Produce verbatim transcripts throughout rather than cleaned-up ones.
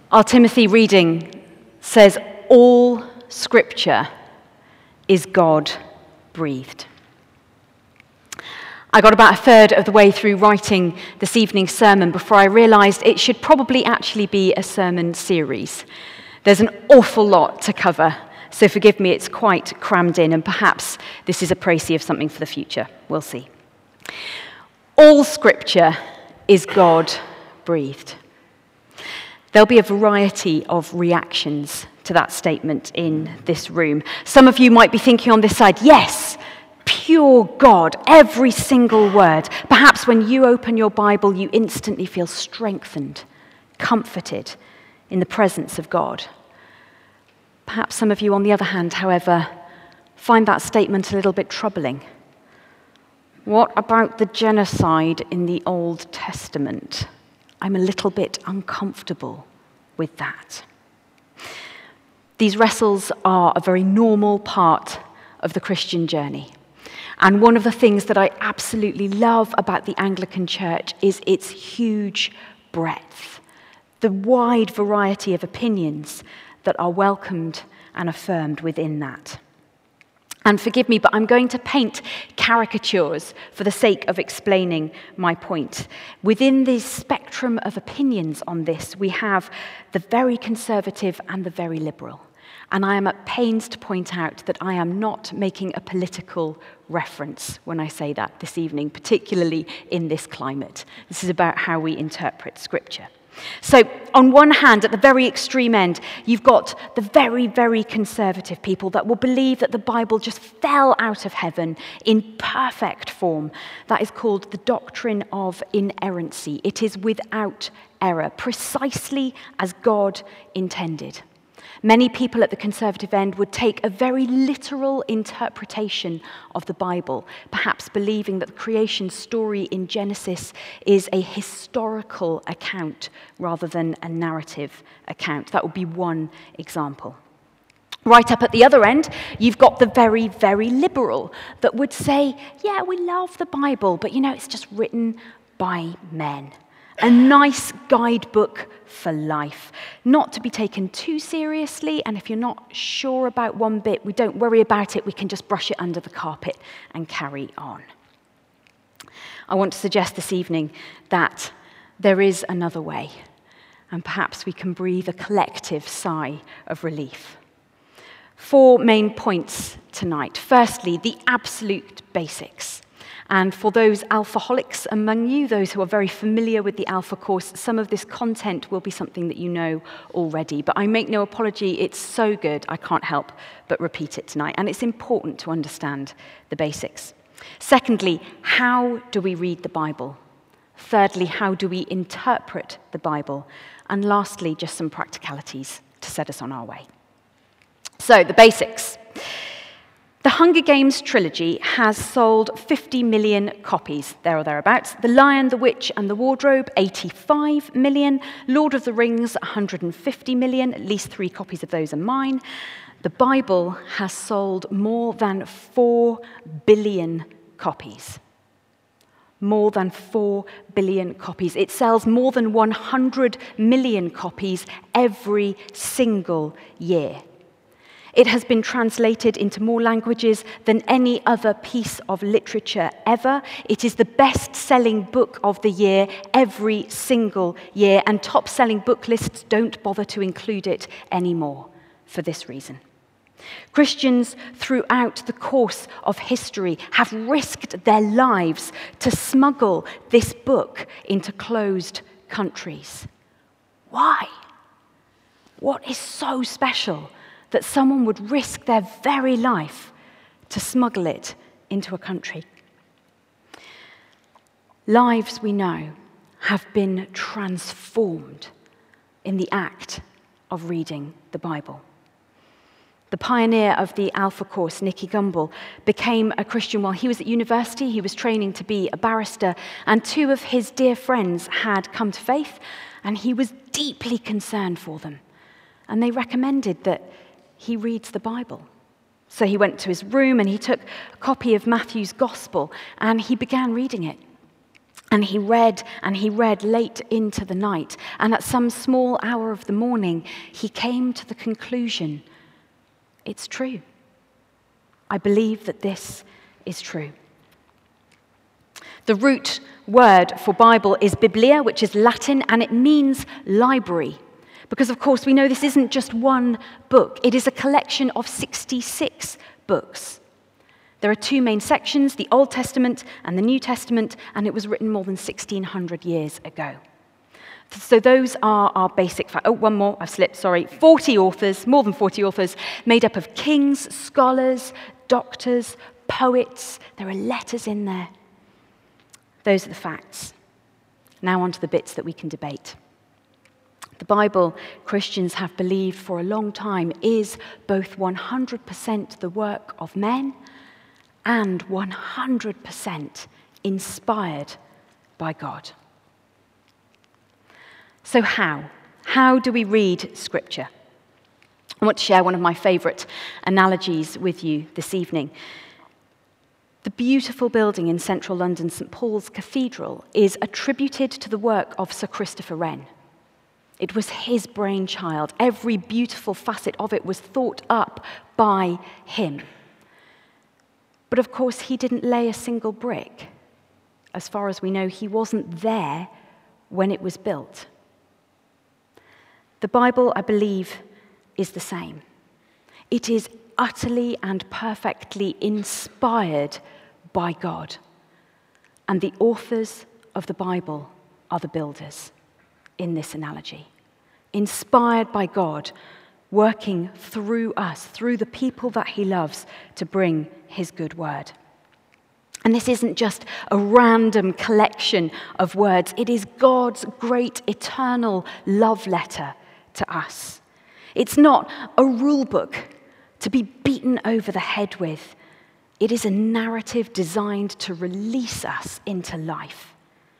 Our Timothy reading says, all Scripture is God-breathed. I got about a third of the way through writing this evening's sermon before I realised it should probably actually be a sermon series. There's an awful lot to cover, so forgive me, it's quite crammed in, and perhaps this is a précis of something for the future. We'll see. All Scripture is God-breathed. There'll be a variety of reactions to that statement in this room. Some of you might be thinking on this side, yes, pure God, every single word. Perhaps when you open your Bible, you instantly feel strengthened, comforted in the presence of God. Perhaps some of you, on the other hand, however, find that statement a little bit troubling. What about the genocide in the Old Testament? I'm a little bit uncomfortable with that. These wrestles are a very normal part of the Christian journey. And one of the things that I absolutely love about the Anglican Church is its huge breadth, the wide variety of opinions that are welcomed and affirmed within that. And forgive me, but I'm going to paint caricatures for the sake of explaining my point. Within the spectrum of opinions on this, we have the very conservative and the very liberal. And I am at pains to point out that I am not making a political reference when I say that this evening, particularly in this climate. This is about how we interpret Scripture. So, on one hand, at the very extreme end, you've got the very, very conservative people that will believe that the Bible just fell out of heaven in perfect form. That is called the doctrine of inerrancy. It is without error, precisely as God intended. Many people at the conservative end would take a very literal interpretation of the Bible, perhaps believing that the creation story in Genesis is a historical account rather than a narrative account. That would be one example. Right up at the other end, you've got the very, very liberal that would say, yeah, we love the Bible, but you know, it's just written by men. A nice guidebook for life, not to be taken too seriously, and if you're not sure about one bit, we don't worry about it, we can just brush it under the carpet and carry on. I want to suggest this evening that there is another way, and perhaps we can breathe a collective sigh of relief. Four main points tonight. Firstly, the absolute basics. And for those alphaholics among you, those who are very familiar with the Alpha course, some of this content will be something that you know already. But I make no apology, it's so good, I can't help but repeat it tonight. And it's important to understand the basics. Secondly, how do we read the Bible? Thirdly, how do we interpret the Bible? And lastly, just some practicalities to set us on our way. So, the basics. The Hunger Games trilogy has sold fifty million copies, there or thereabouts. The Lion, the Witch and the Wardrobe, eighty-five million. Lord of the Rings, one hundred fifty million. At least three copies of those are mine. The Bible has sold more than four billion copies. More than four billion copies. It sells more than one hundred million copies every single year. It has been translated into more languages than any other piece of literature ever. It is the best-selling book of the year every single year, and top-selling book lists don't bother to include it anymore for this reason. Christians throughout the course of history have risked their lives to smuggle this book into closed countries. Why? What is so special that someone would risk their very life to smuggle it into a country? Lives, we know, have been transformed in the act of reading the Bible. The pioneer of the Alpha course, Nicky Gumbel, became a Christian while he was at university. He was training to be a barrister, and two of his dear friends had come to faith, and he was deeply concerned for them. And they recommended that he reads the Bible. So he went to his room and he took a copy of Matthew's Gospel and he began reading it. And he read and he read late into the night. And at some small hour of the morning, he came to the conclusion, it's true. I believe that this is true. The root word for Bible is biblia, which is Latin, and it means library. Because, of course, we know this isn't just one book. It is a collection of sixty-six books. There are two main sections, the Old Testament and the New Testament, and it was written more than sixteen hundred years ago. So those are our basic facts. Oh, one more, I've slipped, sorry. forty authors, more than forty authors, made up of kings, scholars, doctors, poets. There are letters in there. Those are the facts. Now on to the bits that we can debate. The Bible, Christians have believed for a long time, is both one hundred percent the work of men and one hundred percent inspired by God. So how? How do we read Scripture? I want to share one of my favourite analogies with you this evening. The beautiful building in central London, St Paul's Cathedral, is attributed to the work of Sir Christopher Wren. It was his brainchild. Every beautiful facet of it was thought up by him. But of course, he didn't lay a single brick. As far as we know, he wasn't there when it was built. The Bible, I believe, is the same. It is utterly and perfectly inspired by God. And the authors of the Bible are the builders in this analogy. Inspired by God, working through us, through the people that he loves, to bring his good word. And this isn't just a random collection of words. It is God's great eternal love letter to us. It's not a rule book to be beaten over the head with. It is a narrative designed to release us into life.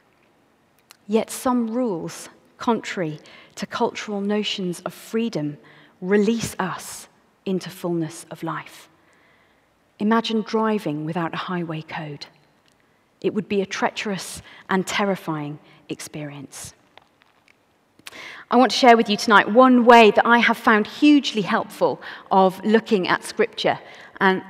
Yet some rules, contrary to cultural notions of freedom, release us into fullness of life. Imagine driving without a highway code. It would be a treacherous and terrifying experience. I want to share with you tonight one way that I have found hugely helpful of looking at Scripture. And,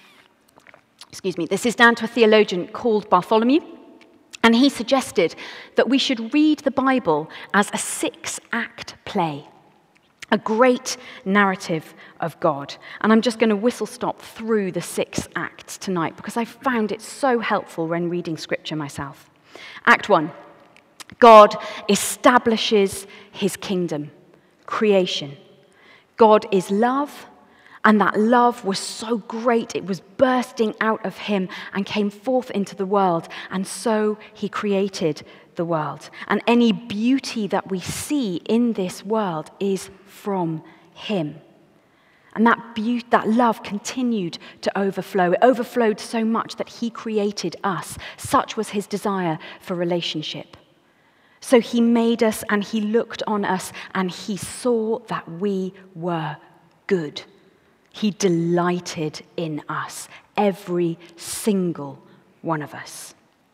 excuse me, this is down to a theologian called Bartholomew. And he suggested that we should read the Bible as a six-act play, a great narrative of God. And I'm just going to whistle-stop through the six acts tonight because I found it so helpful when reading Scripture myself. Act one, God establishes his kingdom, creation. God is love, and that love was so great, it was bursting out of him and came forth into the world, and so he created the world. And any beauty that we see in this world is from him. And that beauty, that love continued to overflow. It overflowed so much that he created us. Such was his desire for relationship. So he made us and he looked on us and he saw that we were good. He delighted in us, every single one of us.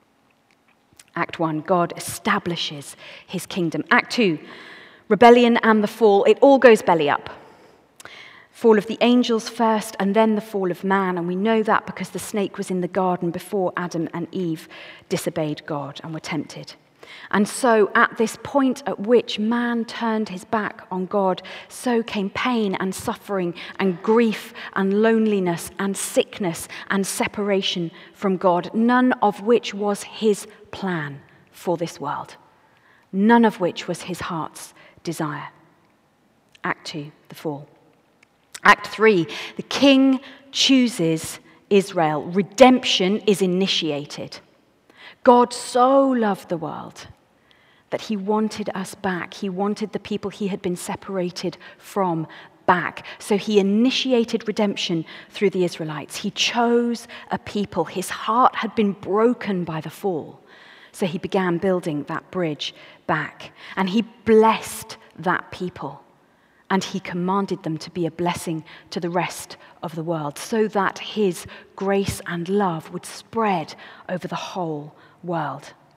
Act one, God establishes his kingdom. Act two, rebellion and the fall. It all goes belly up. Fall of the angels first and then the fall of man. And we know that because the snake was in the garden before Adam and Eve disobeyed God and were tempted. And so at this point at which man turned his back on God, so came pain and suffering and grief and loneliness and sickness and separation from God, none of which was his plan for this world, none of which was his heart's desire. Act two, the fall. Act three, the king chooses Israel. Redemption is initiated. God so loved the world that he wanted us back. He wanted the people he had been separated from back. So he initiated redemption through the Israelites. He chose a people. His heart had been broken by the fall. So he began building that bridge back. And he blessed that people. And he commanded them to be a blessing to the rest of the world so that his grace and love would spread over the whole world.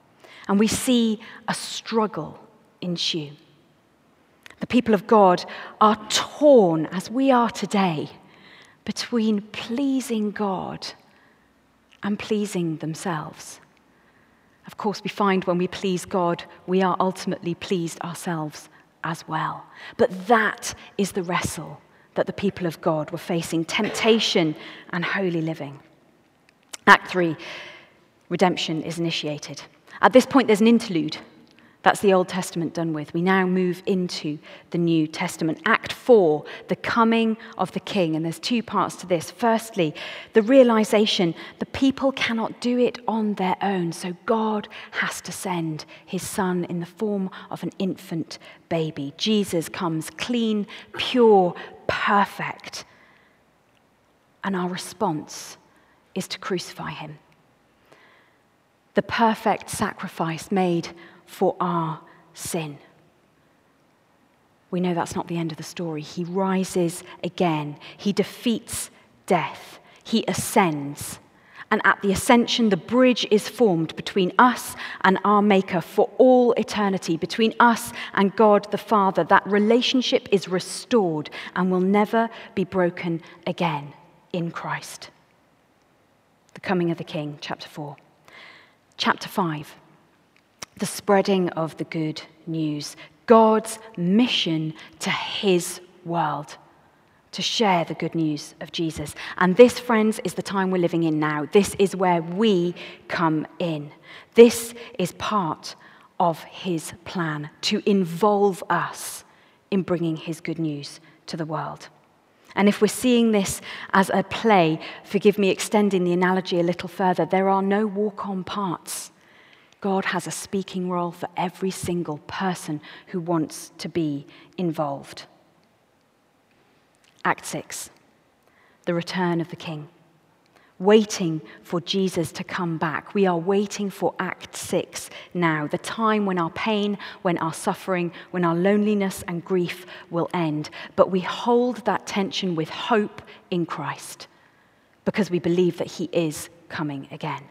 And we see a struggle ensue. The people of God are torn, as we are today, between pleasing God and pleasing themselves. Of course, we find when we please God, we are ultimately pleased ourselves as well. But that is the wrestle that the people of God were facing: temptation and holy living. Act three, redemption is initiated. At this point, there's an interlude. That's the Old Testament done with. We now move into the New Testament. Act four, the coming of the King. And there's two parts to this. Firstly, the realization the people cannot do it on their own. So God has to send his son in the form of an infant baby. Jesus comes clean, pure, perfect. And our response is to crucify him. The perfect sacrifice made for our sin. We know that's not the end of the story. He rises again. He defeats death. He ascends. And at the ascension, the bridge is formed between us and our Maker for all eternity, between us and God the Father. That relationship is restored and will never be broken again in Christ. The coming of the King, chapter four. Chapter five. The spreading of the good news, God's mission to his world, to share the good news of Jesus. And this, friends, is the time we're living in now. This is where we come in. This is part of his plan, to involve us in bringing his good news to the world. And if we're seeing this as a play, forgive me extending the analogy a little further, there are no walk-on parts. God has a speaking role for every single person who wants to be involved. Act six, the return of the King. Waiting for Jesus to come back. We are waiting for Act six now, the time when our pain, when our suffering, when our loneliness and grief will end. But we hold that tension with hope in Christ because we believe that he is coming again.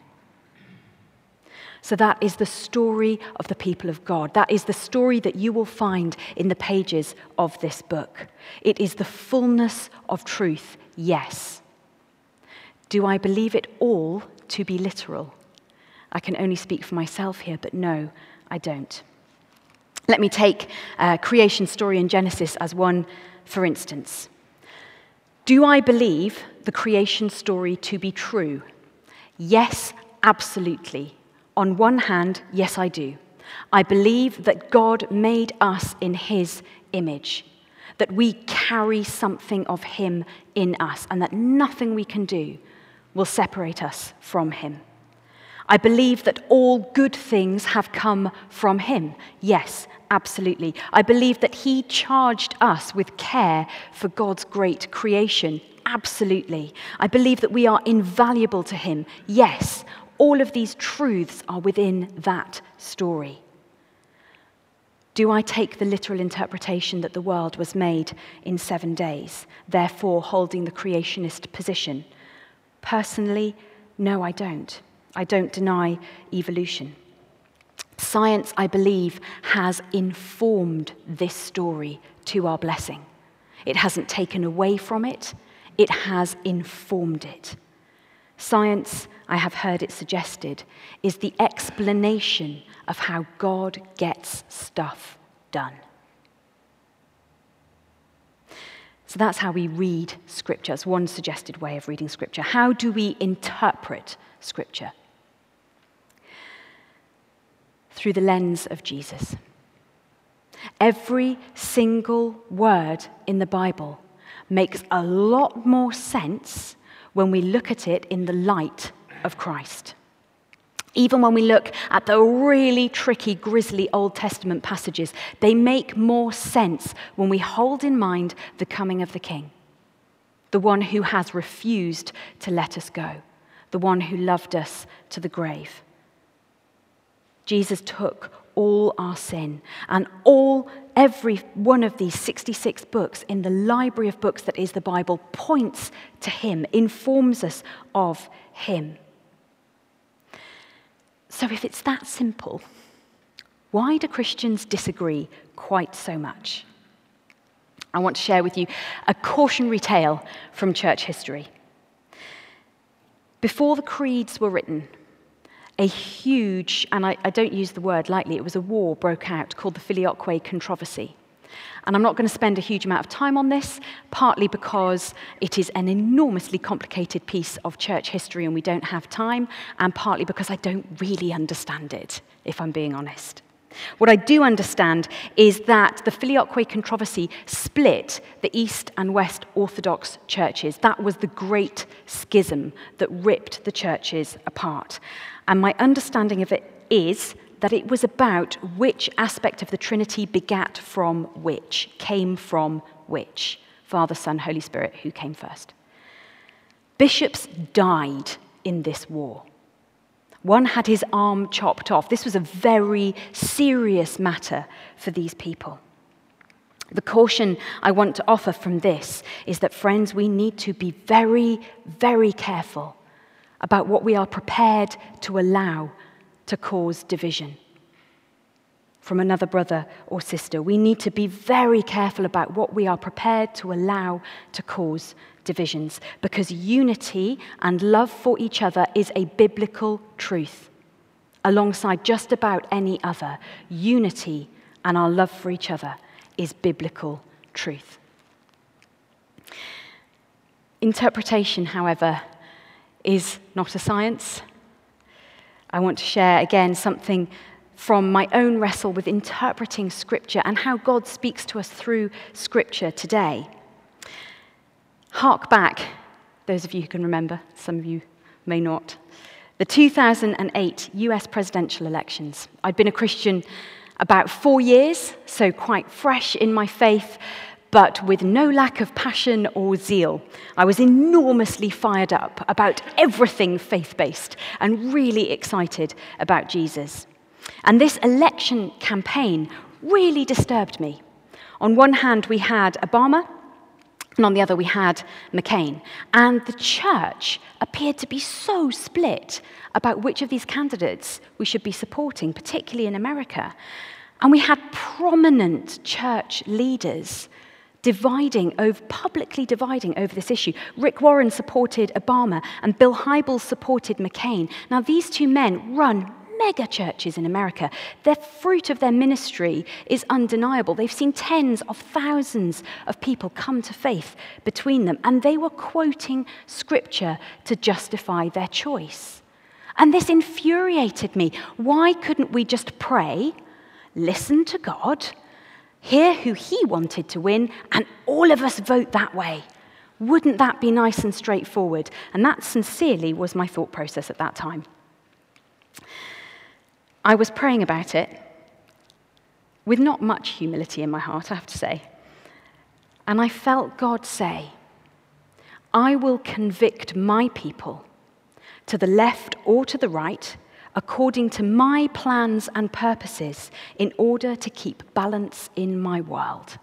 So that is the story of the people of God. That is the story that you will find in the pages of this book. It is the fullness of truth, yes. Do I believe it all to be literal? I can only speak for myself here, but no, I don't. Let me take uh, creation story in Genesis as one, for instance. Do I believe the creation story to be true? Yes, absolutely. On one hand, yes, I do. I believe that God made us in his image, that we carry something of him in us, and that nothing we can do will separate us from him. I believe that all good things have come from him. Yes, absolutely. I believe that he charged us with care for God's great creation. Absolutely. I believe that we are invaluable to him. Yes. All of these truths are within that story. Do I take the literal interpretation that the world was made in seven days, therefore holding the creationist position? Personally, no, I don't. I don't deny evolution. Science, I believe, has informed this story to our blessing. It hasn't taken away from it, it has informed it. Science, I have heard it suggested, is the explanation of how God gets stuff done. So that's how we read Scripture. It's one suggested way of reading Scripture. How do we interpret Scripture? Through the lens of Jesus. Every single word in the Bible makes a lot more sense when we look at it in the light of Christ. Even when we look at the really tricky, grisly Old Testament passages, they make more sense when we hold in mind the coming of the King, the one who has refused to let us go, the one who loved us to the grave. Jesus took all our sin, and all, every one of these sixty-six books in the library of books that is the Bible points to him, informs us of him. So if it's that simple, Why do Christians disagree quite so much? I want to share with you a cautionary tale from church history. Before the creeds were written, a huge, and I, I don't use the word lightly, it was a war broke out called the Filioque controversy. And I'm not going to spend a huge amount of time on this, partly because it is an enormously complicated piece of church history and we don't have time, and partly because I don't really understand it, if I'm being honest. What I do understand is that the Filioque controversy split the East and West Orthodox churches. That was the great schism that ripped the churches apart. And my understanding of it is that it was about which aspect of the Trinity begat from which, came from which. Father, Son, Holy Spirit, who came first? Bishops died in this war. One had his arm chopped off. This was a very serious matter for these people. The caution I want to offer from this is that, friends, we need to be very, very careful about what we are prepared to allow to cause division from another brother or sister. We need to be very careful about what we are prepared to allow to cause divisions, because unity and love for each other is a biblical truth. Alongside just about any other, unity and our love for each other is biblical truth. Interpretation, however, is not a science. I want to share again something from my own wrestle with interpreting Scripture and how God speaks to us through Scripture today. Hark back, those of you who can remember, some of you may not, the two thousand eight U S presidential elections. I'd been a Christian about four years, so quite fresh in my faith, but with no lack of passion or zeal. I was enormously fired up about everything faith-based and really excited about Jesus. And this election campaign really disturbed me. On one hand, we had Obama, and on the other, we had McCain. And the church appeared to be so split about which of these candidates we should be supporting, particularly in America. And we had prominent church leaders dividing over, publicly dividing over this issue. Rick Warren supported Obama, and Bill Hybels supported McCain. Now, these two men run mega churches in America. The fruit of their ministry is undeniable. They've seen tens of thousands of people come to faith between them, and they were quoting Scripture to justify their choice. And this infuriated me. Why couldn't we just pray, listen to God, hear who He wanted to win, and all of us vote that way? Wouldn't that be nice and straightforward? And that sincerely was my thought process at that time. I was praying about it with not much humility in my heart, I have to say. And I felt God say, I will convict my people to the left or to the right according to my plans and purposes in order to keep balance in my world.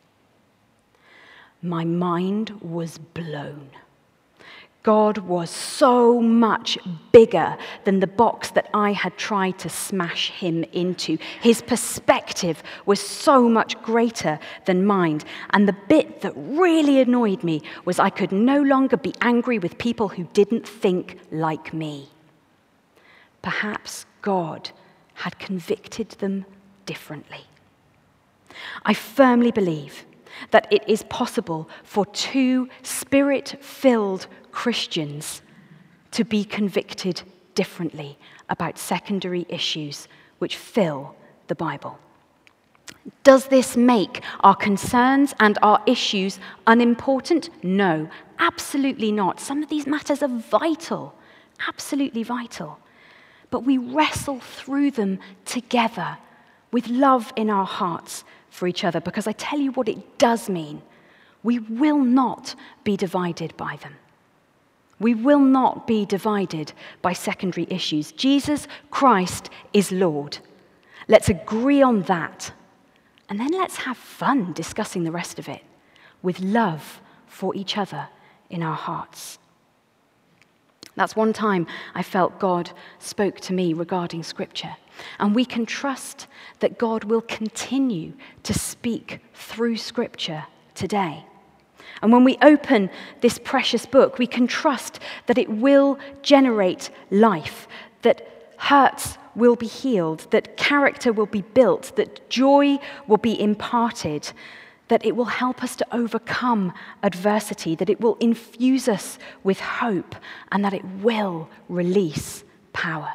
My mind was blown. God was so much bigger than the box that I had tried to smash him into. His perspective was so much greater than mine. And the bit that really annoyed me was I could no longer be angry with people who didn't think like me. Perhaps God had convicted them differently. I firmly believe that it is possible for two spirit-filled Christians to be convicted differently about secondary issues which fill the Bible. Does this make our concerns and our issues unimportant? No, absolutely not. Some of these matters are vital, absolutely vital. But we wrestle through them together with love in our hearts for each other, because I tell you what it does mean. We will not be divided by them. We will not be divided by secondary issues. Jesus Christ is Lord. Let's agree on that. And then let's have fun discussing the rest of it with love for each other in our hearts. That's one time I felt God spoke to me regarding Scripture. And we can trust that God will continue to speak through Scripture today. And when we open this precious book, we can trust that it will generate life, that hurts will be healed, that character will be built, that joy will be imparted, that it will help us to overcome adversity, that it will infuse us with hope, and that it will release power.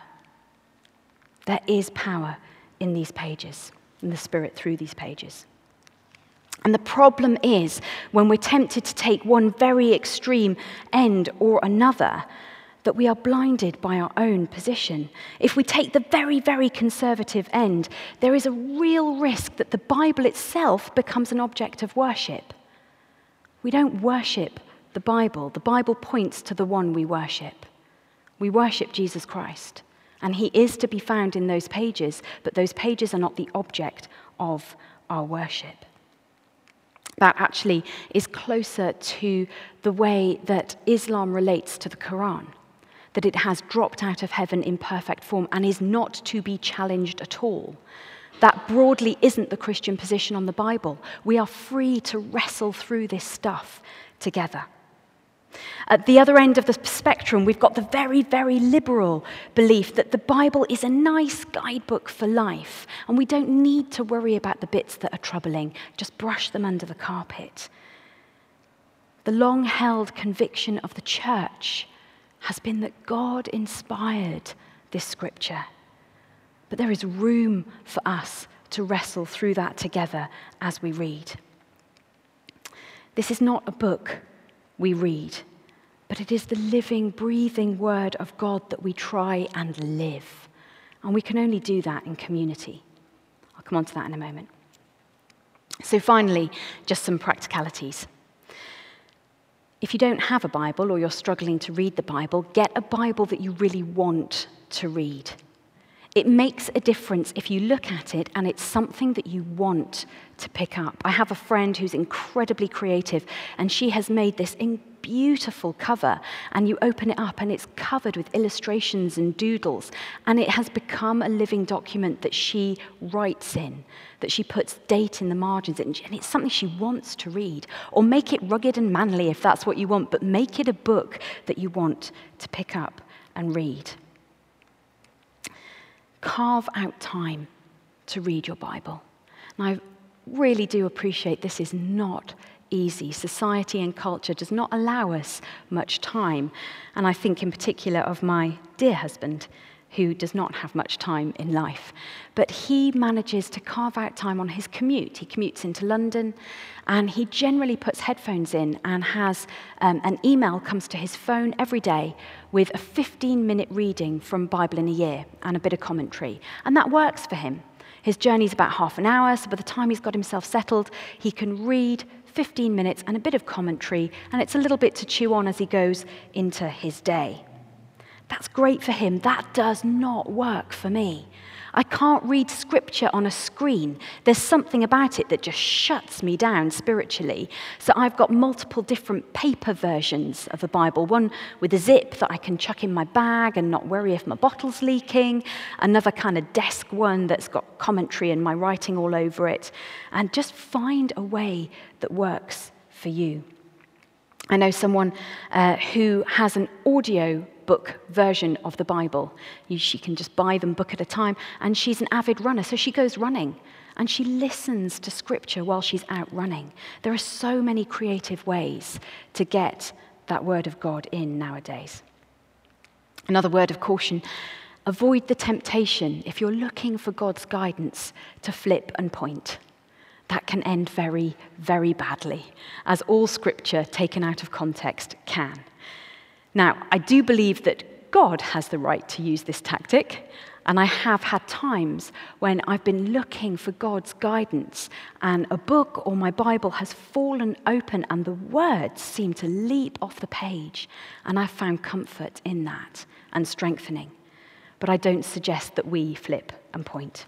There is power in these pages, in the Spirit through these pages. And the problem is, when we're tempted to take one very extreme end or another, that we are blinded by our own position. If we take the very, very conservative end, there is a real risk that the Bible itself becomes an object of worship. We don't worship the Bible. The Bible points to the one we worship. We worship Jesus Christ, and he is to be found in those pages, but those pages are not the object of our worship. That actually is closer to the way that Islam relates to the Quran, that it has dropped out of heaven in perfect form and is not to be challenged at all. That broadly isn't the Christian position on the Bible. We are free to wrestle through this stuff together. At the other end of the spectrum, we've got the very, very liberal belief that the Bible is a nice guidebook for life, and we don't need to worry about the bits that are troubling, just brush them under the carpet. The long-held conviction of the church has been that God inspired this scripture, but there is room for us to wrestle through that together as we read. This is not a book we read, but it is the living, breathing word of God that we try and live. And we can only do that in community. I'll come on to that in a moment. So finally, just some practicalities. If you don't have a Bible or you're struggling to read the Bible, get a Bible that you really want to read. It makes a difference if you look at it and it's something that you want to pick up. I have a friend who's incredibly creative, and she has made this beautiful cover, and you open it up and it's covered with illustrations and doodles, and it has become a living document that she writes in, that she puts date in the margins, and it's something she wants to read. Or make it rugged and manly if that's what you want, but make it a book that you want to pick up and read. Carve out time to read your Bible. And I really do appreciate this is not easy. Society and culture does not allow us much time. And I think in particular of my dear husband, who does not have much time in life. But he manages to carve out time on his commute. He commutes into London, and he generally puts headphones in and has um, an email comes to his phone every day with a fifteen-minute reading from Bible in a Year and a bit of commentary. And that works for him. His journey's about half an hour, so by the time he's got himself settled, he can read fifteen minutes and a bit of commentary, and it's a little bit to chew on as he goes into his day. That's great for him. That does not work for me. I can't read scripture on a screen. There's something about it that just shuts me down spiritually. So I've got multiple different paper versions of the Bible. One with a zip that I can chuck in my bag and not worry if my bottle's leaking. Another kind of desk one that's got commentary and my writing all over it. And just find a way that works for you. I know someone uh, who has an audio book version of the Bible. You, she can just buy them book at a time, and she's an avid runner, so she goes running, and she listens to scripture while she's out running. There are so many creative ways to get that word of God in nowadays. Another word of caution, avoid the temptation, if you're looking for God's guidance, to flip and point. That can end very, very badly, as all scripture taken out of context can. Now, I do believe that God has the right to use this tactic, and I have had times when I've been looking for God's guidance, and a book or my Bible has fallen open, and the words seem to leap off the page, and I've found comfort in that and strengthening. But I don't suggest that we flip and point.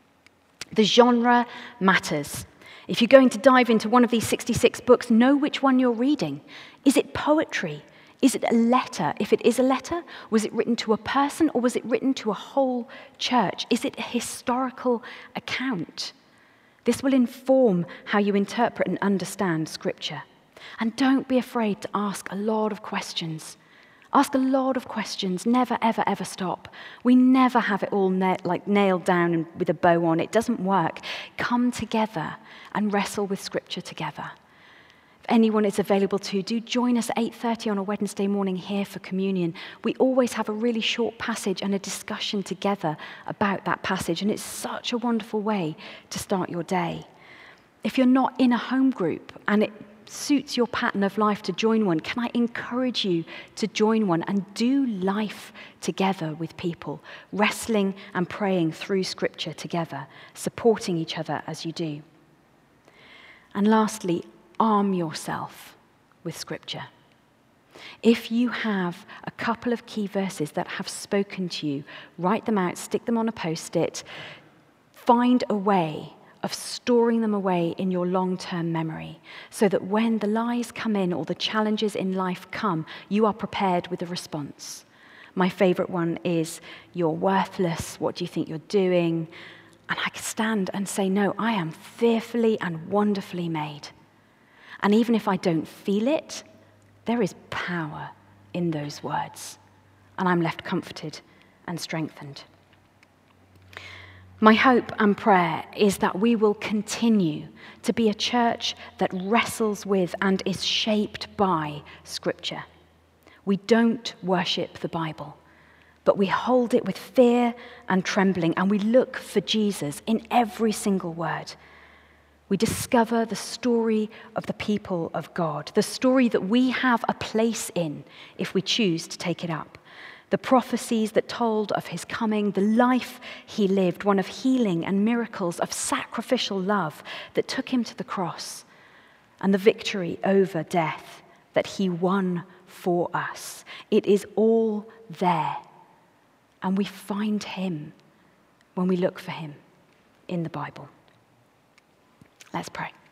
The genre matters. If you're going to dive into one of these sixty-six books, know which one you're reading. Is it poetry? Is it a letter? If it is a letter, was it written to a person or was it written to a whole church? Is it a historical account? This will inform how you interpret and understand Scripture. And don't be afraid to ask a lot of questions. Ask a lot of questions. Never, ever, ever stop. We never have it all na- like nailed down and with a bow on. It doesn't work. Come together and wrestle with Scripture together. If anyone is available to, do join us at eight thirty on a Wednesday morning here for communion. We always have a really short passage and a discussion together about that passage, and it's such a wonderful way to start your day. If you're not in a home group and it suits your pattern of life to join one, can I encourage you to join one and do life together with people, wrestling and praying through Scripture together, supporting each other as you do. And lastly, arm yourself with Scripture. If you have a couple of key verses that have spoken to you, write them out, stick them on a post-it, find a way of storing them away in your long-term memory so that when the lies come in or the challenges in life come, you are prepared with a response. My favorite one is, you're worthless, what do you think you're doing? And I can stand and say, no, I am fearfully and wonderfully made. And even if I don't feel it, there is power in those words. And I'm left comforted and strengthened. My hope and prayer is that we will continue to be a church that wrestles with and is shaped by Scripture. We don't worship the Bible, but we hold it with fear and trembling, and we look for Jesus in every single word. We discover the story of the people of God, the story that we have a place in if we choose to take it up. The prophecies that told of his coming, the life he lived, one of healing and miracles, of sacrificial love that took him to the cross, and the victory over death that he won for us. It is all there, and we find him when we look for him in the Bible. Let's pray.